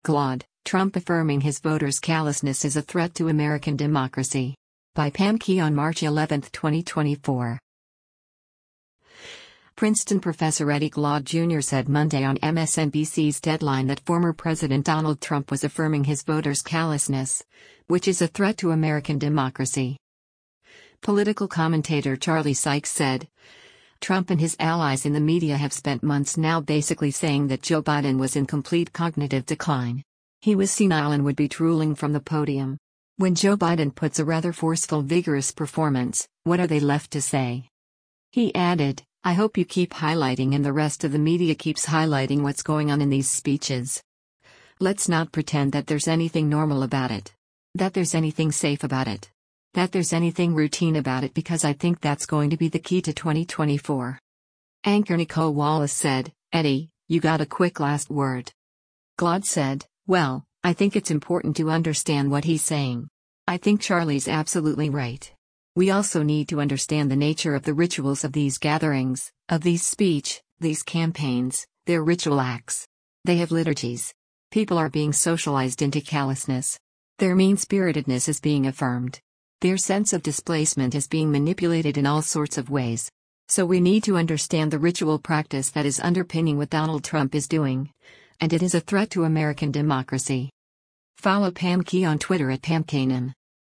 Claude, Trump affirming his voters' callousness is a threat to American democracy. By Pam Key on March 11, 2024. Princeton professor Eddie Glaude Jr. said Monday on MSNBC's Deadline that former President Donald Trump was affirming his voters' callousness, which is a threat to American democracy. Political commentator Charlie Sykes said, Trump and his allies in the media have spent months now basically saying that Joe Biden was in complete cognitive decline. He was senile and would be drooling from the podium. When Joe Biden puts a rather forceful, vigorous performance, what are they left to say? He added, I hope you keep highlighting and the rest of the media keeps highlighting what's going on in these speeches. Let's not pretend that there's anything normal about it. That there's anything safe about it. That there's anything routine about it, because I think that's going to be the key to 2024. Anchor Nicole Wallace said, Eddie, you got a quick last word. Glaude said, well, I think it's important to understand what he's saying. I think Charlie's absolutely right. We also need to understand the nature of the rituals of these gatherings, of these these campaigns, their ritual acts. They have liturgies. People are being socialized into callousness. Their mean-spiritedness is being affirmed. Their sense of displacement is being manipulated in all sorts of ways. So we need to understand the ritual practice that is underpinning what Donald Trump is doing. And it is a threat to American democracy. Follow Pam Key on Twitter at PamKanan.